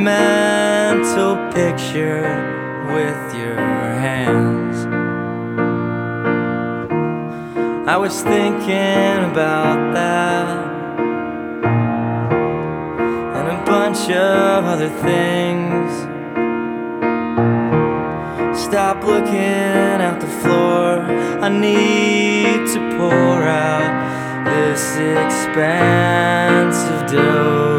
mental picture with your hands. I was thinking about that and a bunch of other things. Stop looking at the floor. I need to pour out this expansive dose.